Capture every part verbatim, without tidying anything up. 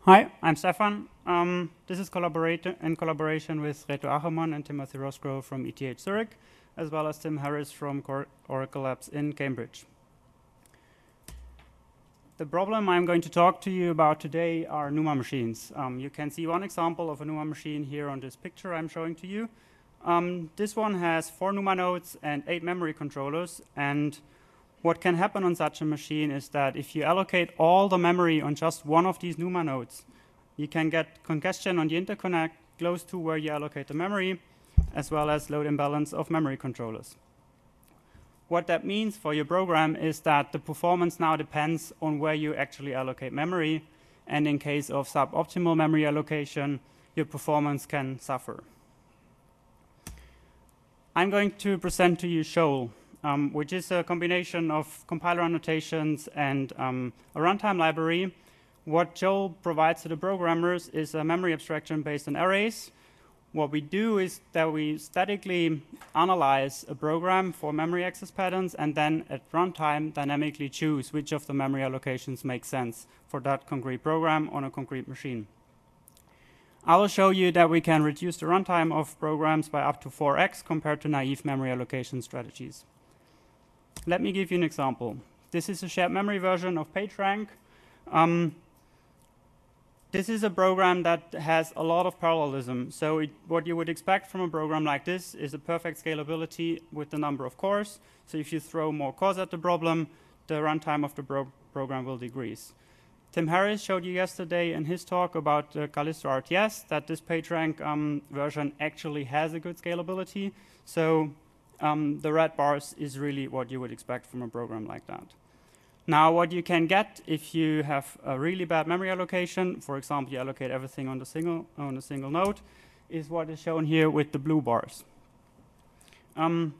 Hi, I'm Stefan. Um, this is collaborate in collaboration with Reto Achermann and Timothy Rosgrove from E T H Zurich, as well as Tim Harris from Cor Oracle Labs in Cambridge. The problem I'm going to talk to you about today are NUMA machines. Um, you can see one example of a NUMA machine here on this picture I'm showing to you. Um, this one has four NUMA nodes and eight memory controllers, and what can happen on such a machine is that if you allocate all the memory on just one of these NUMA nodes, you can get congestion on the interconnect close to where you allocate the memory, as well as load imbalance of memory controllers. What that means for your program is that the performance now depends on where you actually allocate memory, and in case of suboptimal memory allocation, your performance can suffer. I'm going to present to you Shoal, um, which is a combination of compiler annotations and um, a runtime library. What Shoal provides to the programmers is a memory abstraction based on arrays. What we do is that we statically analyze a program for memory access patterns and then at runtime dynamically choose which of the memory allocations make sense for that concrete program on a concrete machine. I will show you that we can reduce the runtime of programs by up to four x compared to naive memory allocation strategies. Let me give you an example. This is a shared memory version of PageRank. Um, This is a program that has a lot of parallelism. So it, what you would expect from a program like this is a perfect scalability with the number of cores. So if you throw more cores at the problem, the runtime of the pro program will decrease. Tim Harris showed you yesterday in his talk about the Callisto R T S that this PageRank um, version actually has a good scalability. So um, the red bars is really what you would expect from a program like that. Now, what you can get if you have a really bad memory allocation, for example, you allocate everything on the single on a single node, is what is shown here with the blue bars. Um,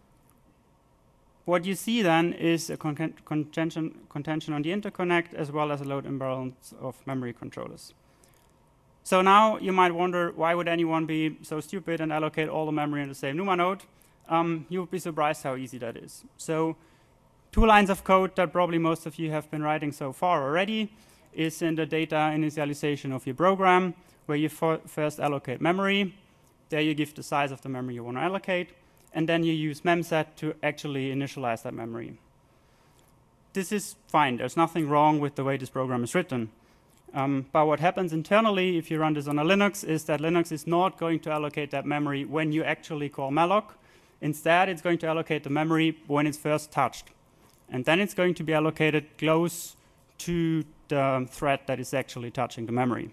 what you see then is a con contention, contention on the interconnect as well as a load imbalance of memory controllers. So now you might wonder, why would anyone be so stupid and allocate all the memory in the same NUMA node? Um, you would be surprised how easy that is. So two lines of code that probably most of you have been writing so far already is in the data initialization of your program, where you first allocate memory. There you give the size of the memory you want to allocate, and then you use memset to actually initialize that memory. This is fine. There's nothing wrong with the way this program is written. Um, but what happens internally if you run this on a Linux is that Linux is not going to allocate that memory when you actually call malloc. Instead, it's going to allocate the memory when it's first touched. And then it's going to be allocated close to the thread that is actually touching the memory.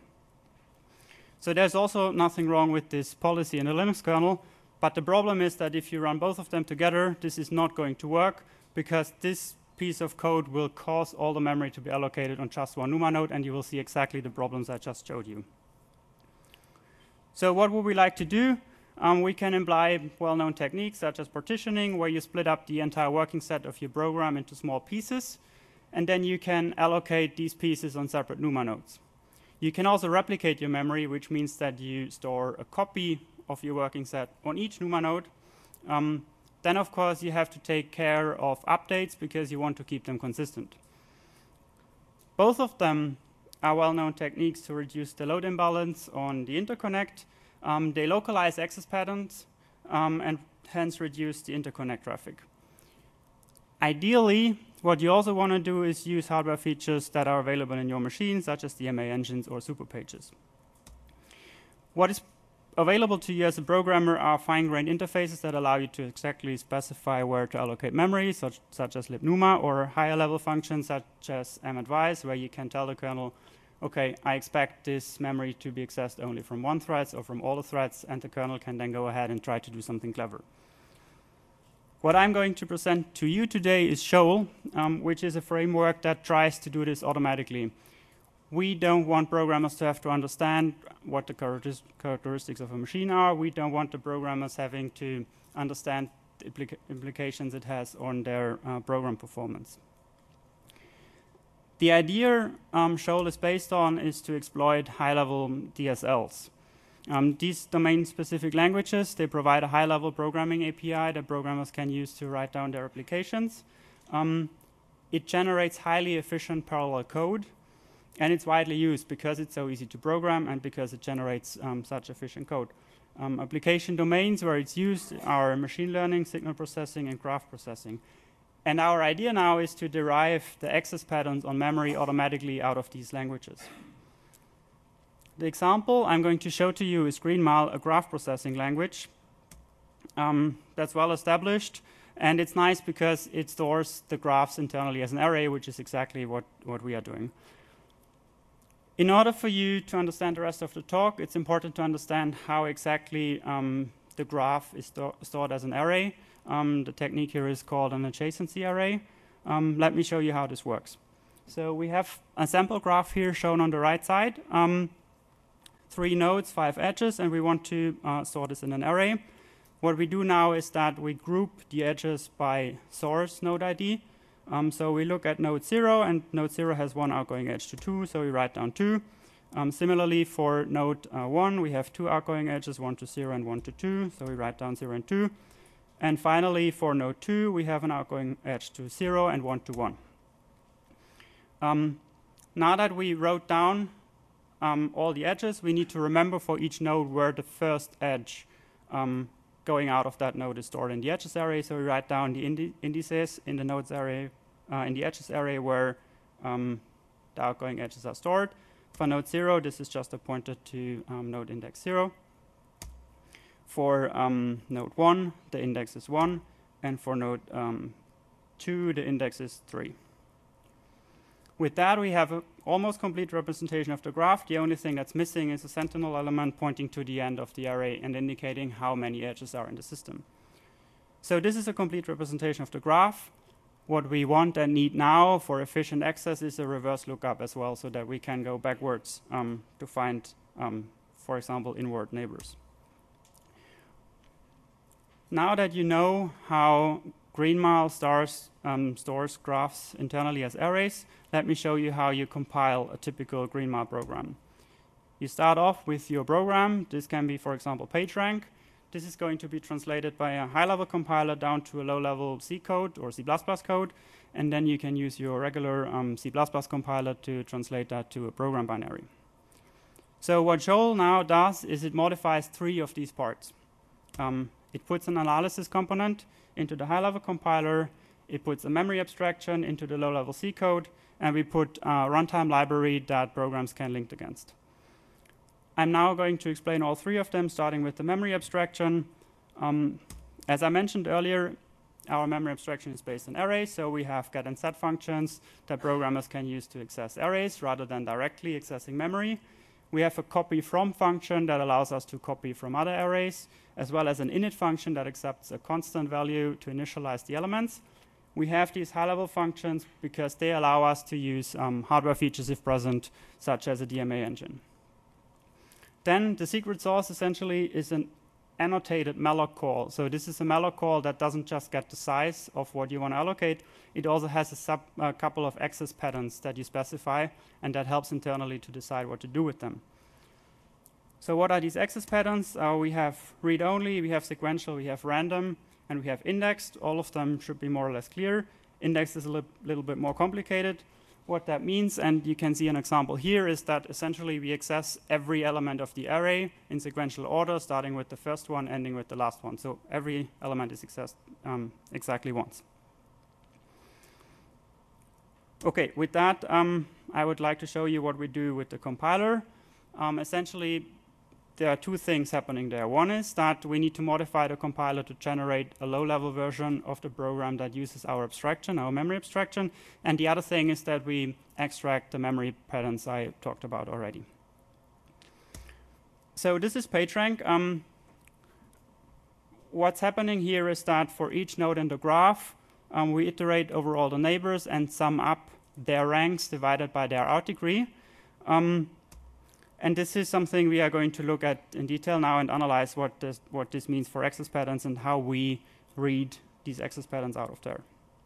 So there's also nothing wrong with this policy in the Linux kernel, but the problem is that if you run both of them together, this is not going to work, because this piece of code will cause all the memory to be allocated on just one NUMA node, and you will see exactly the problems I just showed you. So what would we like to do? Um, we can employ well-known techniques such as partitioning, where you split up the entire working set of your program into small pieces, and then you can allocate these pieces on separate NUMA nodes. You can also replicate your memory, which means that you store a copy of your working set on each NUMA node. Um, then, of course, you have to take care of updates because you want to keep them consistent. Both of them are well-known techniques to reduce the load imbalance on the interconnect. Um, they localize access patterns um, and hence reduce the interconnect traffic. Ideally, what you also want to do is use hardware features that are available in your machine, such as D M A engines or superpages. What is available to you as a programmer are fine-grained interfaces that allow you to exactly specify where to allocate memory, such, such as libnuma, or higher-level functions such as madvise, where you can tell the kernel, okay, I expect this memory to be accessed only from one thread or from all the threads, and the kernel can then go ahead and try to do something clever. What I'm going to present to you today is Shoal, um, which is a framework that tries to do this automatically. We don't want programmers to have to understand what the characteristics of a machine are. We don't want the programmers having to understand the implica implications it has on their uh, program performance. The idea um, Shoal is based on is to exploit high-level D S Ls. Um, these domain-specific languages, they provide a high-level programming A P I that programmers can use to write down their applications. Um, it generates highly efficient parallel code. And it's widely used because it's so easy to program and because it generates um, such efficient code. Um, application domains where it's used are machine learning, signal processing, and graph processing. And our idea now is to derive the access patterns on memory automatically out of these languages. The example I'm going to show to you is GreenMAL, a graph processing language um, that's well established. And it's nice because it stores the graphs internally as an array, which is exactly what, what we are doing. In order for you to understand the rest of the talk, it's important to understand how exactly um, the graph is sto stored as an array. Um, the technique here is called an adjacency array. Um, let me show you how this works. So we have a sample graph here shown on the right side. Um, three nodes, five edges, and we want to uh, store this in an array. What we do now is that we group the edges by source node I D. Um, so we look at node zero, and node zero has one outgoing edge to two, so we write down two. Um, similarly, for node uh, one, we have two outgoing edges, one to zero and one to two, so we write down zero and two. And finally, for node two, we have an outgoing edge to zero and one to one. Um, now that we wrote down um, all the edges, we need to remember for each node where the first edge um, going out of that node is stored in the edges array. So we write down the indi indices in the nodes array, uh, in the edges array where um, the outgoing edges are stored. For node zero, this is just a pointer to um, node index zero. For um, node one, the index is one, and for node um, two, the index is three. With that, we have an almost complete representation of the graph. The only thing that's missing is a sentinel element pointing to the end of the array and indicating how many edges are in the system. So this is a complete representation of the graph. What we want and need now for efficient access is a reverse lookup as well, so that we can go backwards um, to find, um, for example, inward neighbors. Now that you know how GreenMAL stars, um, stores graphs internally as arrays, let me show you how you compile a typical GreenMAL program. You start off with your program. This can be, for example, PageRank. This is going to be translated by a high-level compiler down to a low-level C code or C plus plus code, and then you can use your regular um, C plus plus compiler to translate that to a program binary. So what Joel now does is it modifies three of these parts. Um, it puts an analysis component into the high-level compiler, it puts a memory abstraction into the low-level C code, and we put a runtime library that programs can link against. I'm now going to explain all three of them, starting with the memory abstraction. Um, as I mentioned earlier, our memory abstraction is based on arrays, so we have get and set functions that programmers can use to access arrays rather than directly accessing memory. We have a copy from function that allows us to copy from other arrays, as well as an init function that accepts a constant value to initialize the elements. We have these high-level functions because they allow us to use um, hardware features if present, such as a D M A engine. Then the secret sauce essentially is an annotated malloc call. So this is a malloc call that doesn't just get the size of what you want to allocate. It also has a sub, uh, couple of access patterns that you specify, and that helps internally to decide what to do with them. So what are these access patterns? Uh, we have read-only, we have sequential, we have random, and we have indexed. All of them should be more or less clear. Indexed is a li little bit more complicated. What that means, and you can see an example here, is that essentially we access every element of the array in sequential order, starting with the first one, ending with the last one. So every element is accessed um, exactly once. Okay, with that, um, I would like to show you what we do with the compiler. Um, essentially, there are two things happening there. One is that we need to modify the compiler to generate a low-level version of the program that uses our abstraction, our memory abstraction. And the other thing is that we extract the memory patterns I talked about already. So this is PageRank. Um, what's happening here is that for each node in the graph, um, we iterate over all the neighbors and sum up their ranks divided by their out degree. Um, And this is something we are going to look at in detail now and analyze what this, what this means for access patterns and how we read these access patterns out of there.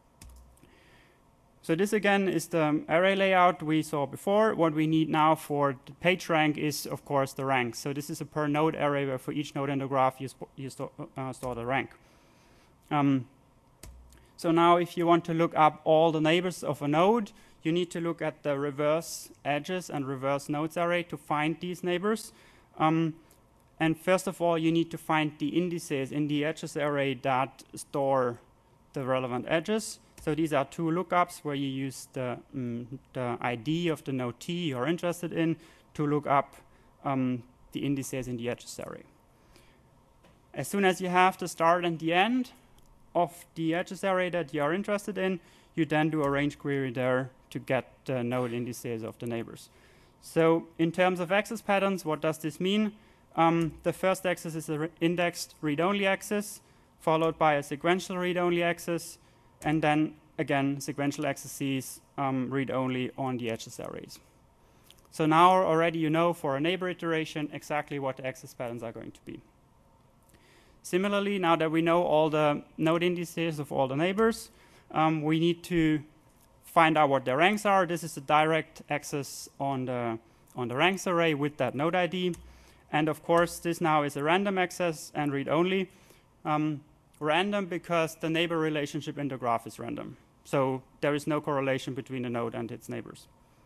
So this again is the array layout we saw before. What we need now for the PageRank is, of course, the rank. So this is a per node array where for each node in the graph you, you sto uh, store the rank. Um, so now if you want to look up all the neighbors of a node, you need to look at the reverse edges and reverse nodes array to find these neighbors. Um, and first of all, you need to find the indices in the edges array that store the relevant edges. So these are two lookups where you use the, um, the I D of the node T you're interested in to look up um, the indices in the edges array. As soon as you have the start and the end of the edges array that you are interested in, you then do a range query there to get the node indices of the neighbors. So in terms of access patterns, what does this mean? Um, the first axis is an indexed read-only axis, followed by a sequential read-only axis, and then again sequential axes um, read-only on the edges arrays. So now already you know for a neighbor iteration exactly what the access patterns are going to be. Similarly, now that we know all the node indices of all the neighbors, um, we need to find out what their ranks are. This is a direct access on the, on the ranks array with that node I D. And of course, this now is a random access and read-only. Um, random because the neighbor relationship in the graph is random. So there is no correlation between the node and its neighbors.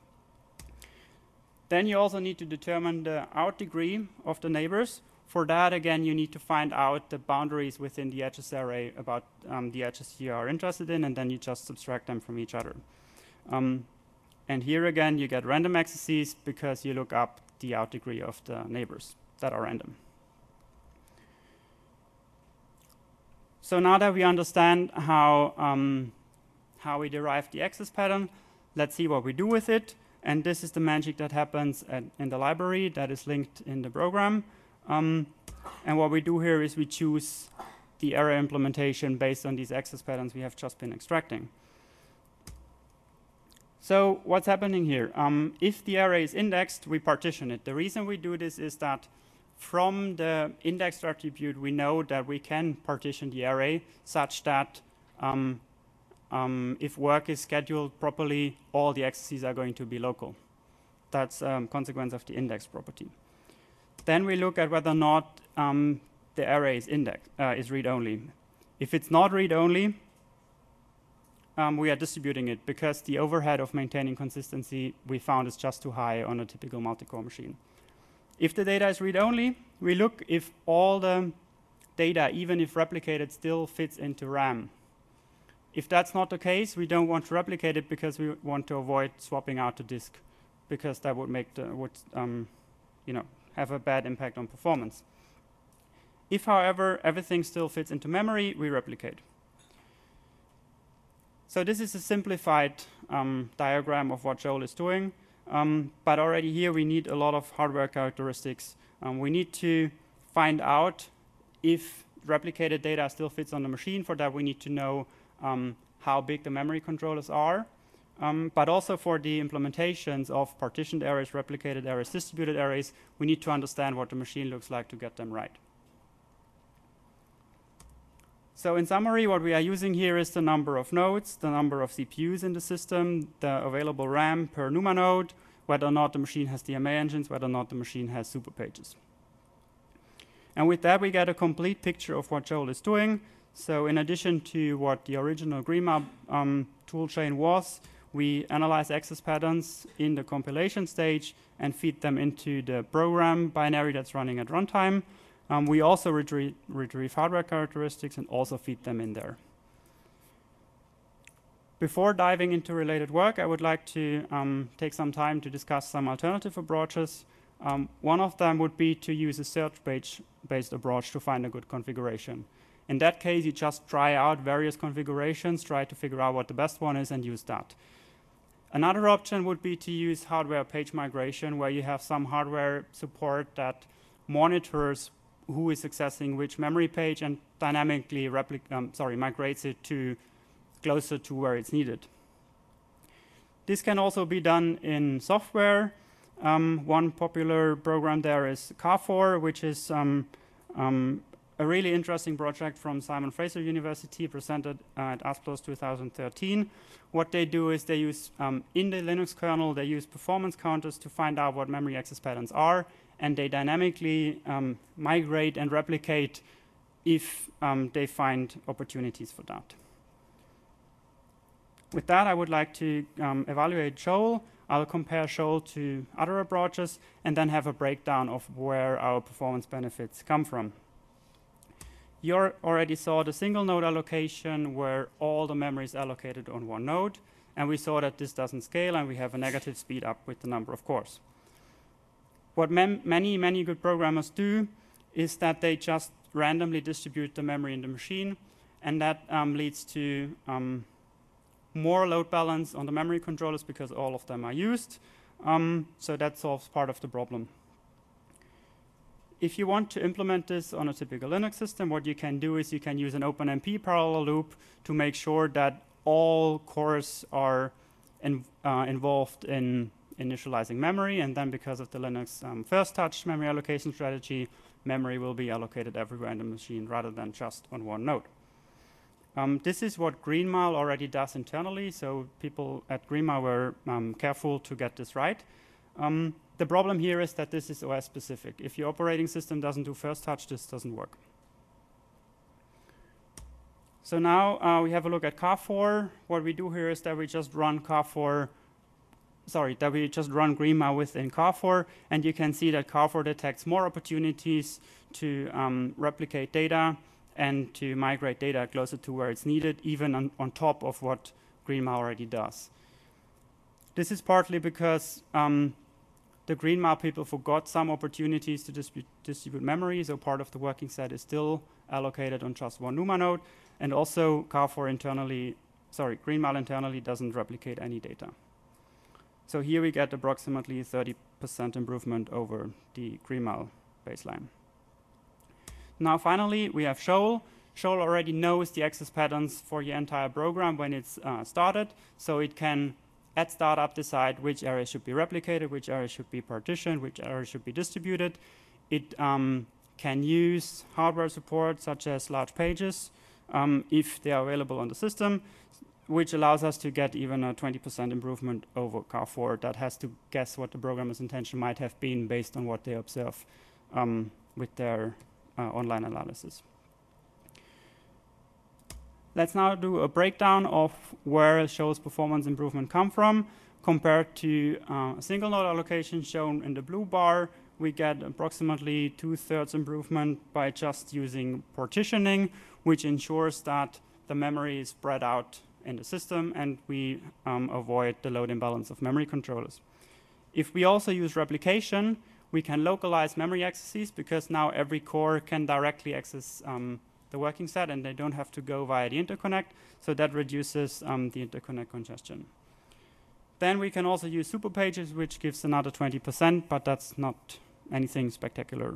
Then you also need to determine the out degree of the neighbors. For that, again, you need to find out the boundaries within the edges array about um, the edges you are interested in, and then you just subtract them from each other. Um, and here again, you get random accesses because you look up the out degree of the neighbors that are random. So now that we understand how, um, how we derive the access pattern, let's see what we do with it. And this is the magic that happens at, in the library that is linked in the program. Um, and what we do here is we choose the array implementation based on these access patterns we have just been extracting. So what's happening here? Um, if the array is indexed, we partition it. The reason we do this is that from the indexed attribute, we know that we can partition the array such that um, um, if work is scheduled properly, all the accesses are going to be local. That's a um, consequence of the index property. Then we look at whether or not um, the array is index uh, is read-only. If it's not read-only, um, we are distributing it because the overhead of maintaining consistency we found is just too high on a typical multi-core machine. If the data is read-only, we look if all the data, even if replicated, still fits into RAM. If that's not the case, we don't want to replicate it because we want to avoid swapping out the disk, because that would make the would um, you know. have a bad impact on performance. If, however, everything still fits into memory, we replicate. So this is a simplified um, diagram of what Joel is doing, um, but already here we need a lot of hardware characteristics. Um, we need to find out if replicated data still fits on the machine. For that, we need to know um, how big the memory controllers are. Um, but also for the implementations of partitioned arrays, replicated arrays, distributed arrays, we need to understand what the machine looks like to get them right. So in summary, what we are using here is the number of nodes, the number of C P Us in the system, the available RAM per NUMA node, whether or not the machine has D M A engines, whether or not the machine has super pages. And with that, we get a complete picture of what Joel is doing. So in addition to what the original Grima um, toolchain was, we analyze access patterns in the compilation stage and feed them into the program binary that's running at runtime. Um, we also retrieve, retrieve hardware characteristics and also feed them in there. Before diving into related work, I would like to um, take some time to discuss some alternative approaches. Um, one of them would be to use a search-based approach to find a good configuration. In that case, you just try out various configurations, try to figure out what the best one is, and use that. Another option would be to use hardware page migration, where you have some hardware support that monitors who is accessing which memory page and dynamically um, sorry, migrates it to closer to where it's needed. This can also be done in software. Um, one popular program there is Carfor, which is um, um, a really interesting project from Simon Fraser University, presented uh, at ASPLOS two thousand thirteen. What they do is they use, um, in the Linux kernel, they use performance counters to find out what memory access patterns are, and they dynamically um, migrate and replicate if um, they find opportunities for that. with that, I would like to um, evaluate Shoal. I'll compare Shoal to other approaches and then have a breakdown of where our performance benefits come from. You already saw the single node allocation where all the memory is allocated on one node, and we saw that this doesn't scale and we have a negative speed up with the number of cores. What many, many good programmers do is that they just randomly distribute the memory in the machine, and that um, leads to um, more load balance on the memory controllers because all of them are used. Um, so that solves part of the problem. If you want to implement this on a typical Linux system, what you can do is you can use an OpenMP parallel loop to make sure that all cores are in, uh, involved in initializing memory, and then because of the Linux um, first touch memory allocation strategy, memory will be allocated everywhere in the machine rather than just on one node. Um, this is what Greenmile already does internally, so people at Greenmile were um, careful to get this right. Um, the problem here is that this is O S specific. If your operating system doesn't do first touch, this doesn't work. So now uh, we have a look at C A R four. What we do here is that we just run C A R four, sorry, that we just run Greenmile within C A R four, and you can see that C A R four detects more opportunities to um, replicate data and to migrate data closer to where it's needed, even on, on top of what Greenmile already does. This is partly because um, the Greenmile people forgot some opportunities to distribute, distribute memory, so part of the working set is still allocated on just one NUMA node, and also C A R four internally, sorry, Greenmile internally doesn't replicate any data. So here we get approximately thirty percent improvement over the Greenmile baseline. Now finally, we have Shoal. Shoal already knows the access patterns for your entire program when it's uh, started, so it can at startup decide which areas should be replicated, which areas should be partitioned, which areas should be distributed. It um, can use hardware support such as large pages um, if they are available on the system, which allows us to get even a twenty percent improvement over C A R four that has to guess what the programmer's intention might have been based on what they observe um, with their uh, online analysis. Let's now do a breakdown of where Shoal's performance improvement come from. Compared to uh, a single node allocation shown in the blue bar, we get approximately two-thirds improvement by just using partitioning, which ensures that the memory is spread out in the system and we um, avoid the load imbalance of memory controllers. If we also use replication, we can localize memory accesses because now every core can directly access um, the working set and they don't have to go via the interconnect, so that reduces um, the interconnect congestion. Then we can also use super pages, which gives another twenty percent, but that's not anything spectacular.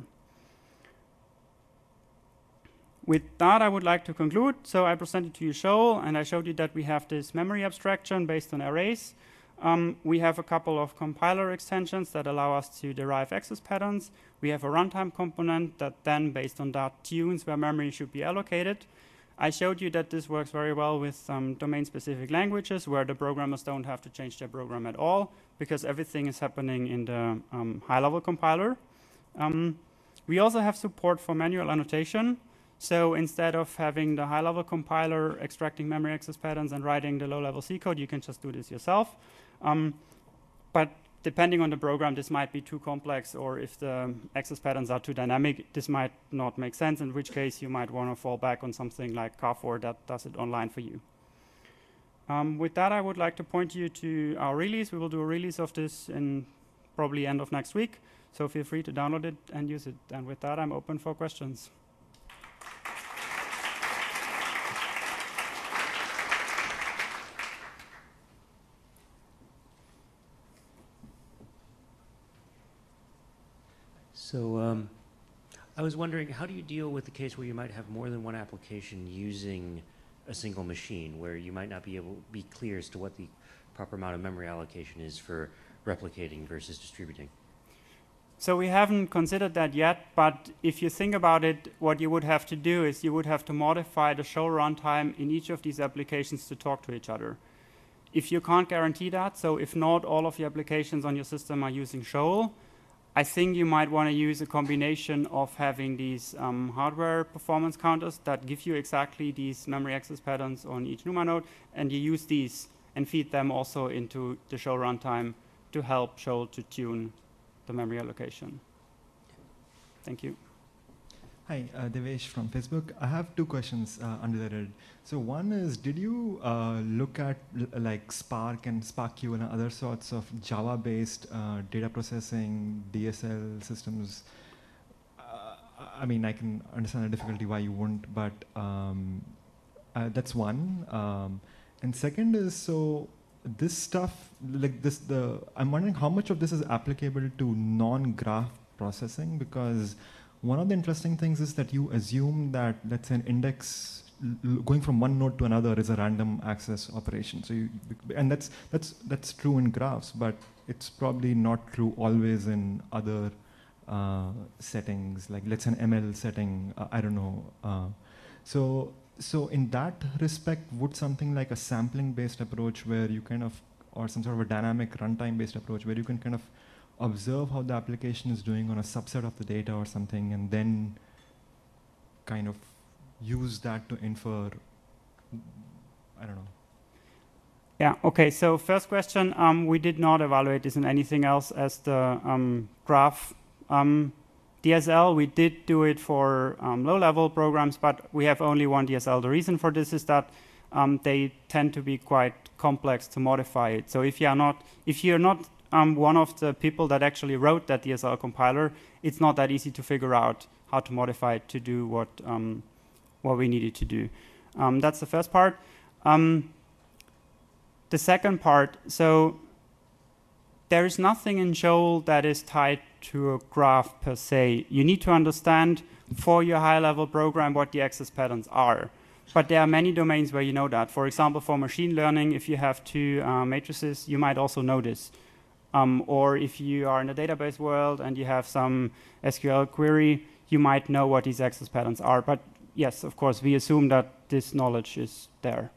With that, I would like to conclude. So I presented to you Shoal, and I showed you that we have this memory abstraction based on arrays. Um, we have a couple of compiler extensions that allow us to derive access patterns. We have a runtime component that then, based on that, tunes where memory should be allocated. I showed you that this works very well with um, domain-specific languages where the programmers don't have to change their program at all because everything is happening in the um, high-level compiler. Um, we also have support for manual annotation. So instead of having the high-level compiler extracting memory access patterns and writing the low-level C code, you can just do this yourself. Um, but depending on the program, this might be too complex, or if the access patterns are too dynamic, this might not make sense, in which case you might want to fall back on something like C A R four that does it online for you. Um, with that, I would like to point you to our release. We will do a release of this in probably end of next week, so feel free to download it and use it. And with that, I'm open for questions. So um, I was wondering, how do you deal with the case where you might have more than one application using a single machine, where you might not be able to be clear as to what the proper amount of memory allocation is for replicating versus distributing? So we haven't considered that yet, but if you think about it, what you would have to do is you would have to modify the Shoal runtime in each of these applications to talk to each other. If you can't guarantee that, so if not all of the applications on your system are using Shoal, I think you might want to use a combination of having these um, hardware performance counters that give you exactly these memory access patterns on each NUMA node, and you use these and feed them also into the Shoal runtime to help Shoal to tune the memory allocation. Thank you. Hi, uh, Devesh from Facebook. I have two questions uh, unrelated. So one is, did you uh, look at l like Spark and SparkQ and other sorts of Java-based uh, data processing D S L systems? Uh, I mean, I can understand the difficulty why you wouldn't, but um, uh, that's one. Um, and second is, so this stuff, like this, the I'm wondering how much of this is applicable to non-graph processing, because one of the interesting things is that you assume that, let's say, an index l going from one node to another is a random access operation. So, you, and that's that's that's true in graphs, but it's probably not true always in other uh, settings. Like, let's say an M L setting. Uh, I don't know. Uh, so, so in that respect, would something like a sampling-based approach, where you kind of, or some sort of a dynamic runtime-based approach, where you can kind of observe how the application is doing on a subset of the data or something, and then kind of use that to infer, I don't know. Yeah, okay, so first question, um, we did not evaluate this in anything else as the um, graph um, D S L. We did do it for um, low-level programs, but we have only one D S L. The reason for this is that um, they tend to be quite complex to modify it. So if you are not, if you're not Um, one of the people that actually wrote that D S L compiler, it's not that easy to figure out how to modify it to do what um, what we needed to do. Um, that's the first part. Um, the second part, so there is nothing in Shoal that is tied to a graph per se. You need to understand for your high-level program what the access patterns are. But there are many domains where you know that. For example, for machine learning, if you have two uh, matrices, you might also know this. Um, or if you are in the database world and you have some S Q L query, you might know what these access patterns are. But yes, of course, we assume that this knowledge is there.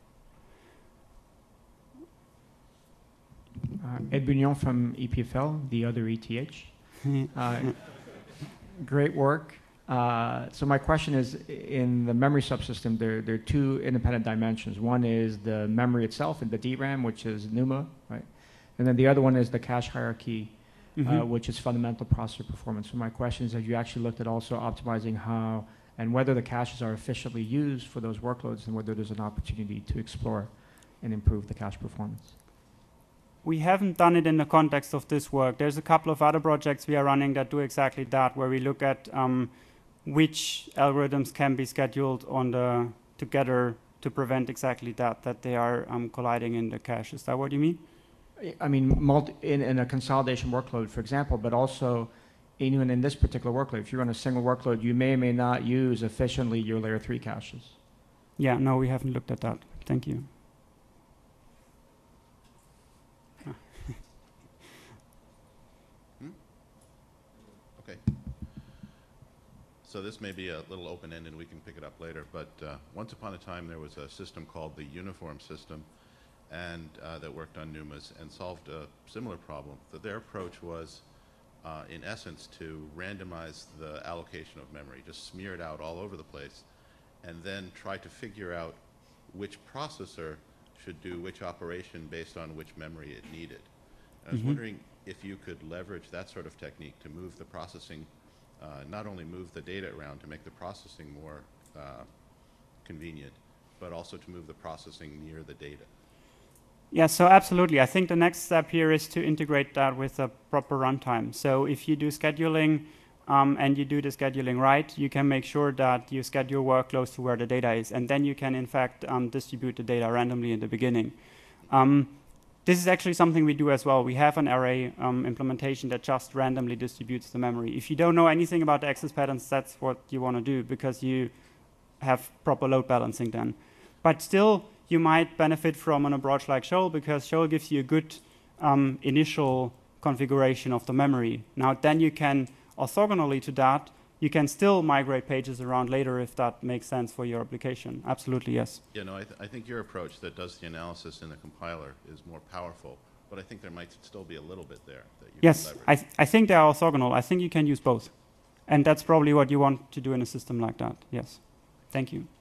Uh, Ed Bugnon from E P F L, the other E T H. uh, great work. Uh, so my question is, in the memory subsystem, there, there are two independent dimensions. One is the memory itself in the D RAM, which is NUMA, right? And then the other one is the cache hierarchy, mm-hmm. uh, which is fundamental processor performance. So my question is, have you actually looked at also optimizing how and whether the caches are efficiently used for those workloads, and whether there's an opportunity to explore and improve the cache performance? We haven't done it in the context of this work. There's a couple of other projects we are running that do exactly that, where we look at um, which algorithms can be scheduled on the together to prevent exactly that, that they are um, colliding in the cache. Is that what you mean? I mean, multi, in, in a consolidation workload, for example, but also even in this particular workload, if you run a single workload, you may or may not use efficiently your layer three caches. Yeah, no, we haven't looked at that. Thank you. hmm? Okay. So this may be a little open-ended, we can pick it up later, but uh, once upon a time there was a system called the Uniform System, and uh, that worked on NUMAs and solved a similar problem. That their approach was, uh, in essence, to randomize the allocation of memory, just smear it out all over the place, and then try to figure out which processor should do which operation based on which memory it needed. And I was mm-hmm. wondering if you could leverage that sort of technique to move the processing, uh, not only move the data around to make the processing more uh, convenient, but also to move the processing near the data. Yeah, so absolutely. I think the next step here is to integrate that with a proper runtime. So if you do scheduling um, and you do the scheduling right, you can make sure that you schedule workloads to where the data is. And then you can, in fact, um, distribute the data randomly in the beginning. Um, this is actually something we do as well. We have an array um, implementation that just randomly distributes the memory. If you don't know anything about the access patterns, that's what you want to do, because you have proper load balancing then. But still, you might benefit from an approach like Shoal, because Shoal gives you a good um, initial configuration of the memory. Now, then you can, orthogonally to that, you can still migrate pages around later if that makes sense for your application. Absolutely, yes. Yeah, no, I, th I think your approach that does the analysis in the compiler is more powerful, but I think there might still be a little bit there that you yes, can leverage. I, th I think they are orthogonal. I think you can use both. And that's probably what you want to do in a system like that. Yes. Thank you.